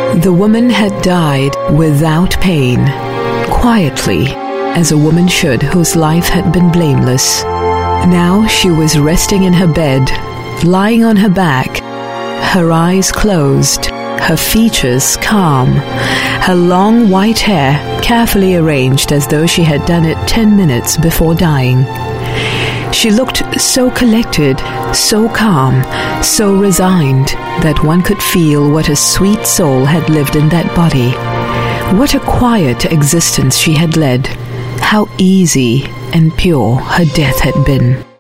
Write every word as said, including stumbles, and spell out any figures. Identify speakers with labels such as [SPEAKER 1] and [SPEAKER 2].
[SPEAKER 1] The woman had died without pain, quietly, as a woman should whose life had been blameless. Now she was resting in her bed, lying on her back, her eyes closed, her features calm, her long white hair carefully arranged as though she had done it ten minutes before dying. She looked so collected, so calm, so resigned that one could feel what a sweet soul had lived in that body. What a quiet existence she had led. How easy and pure her death had been.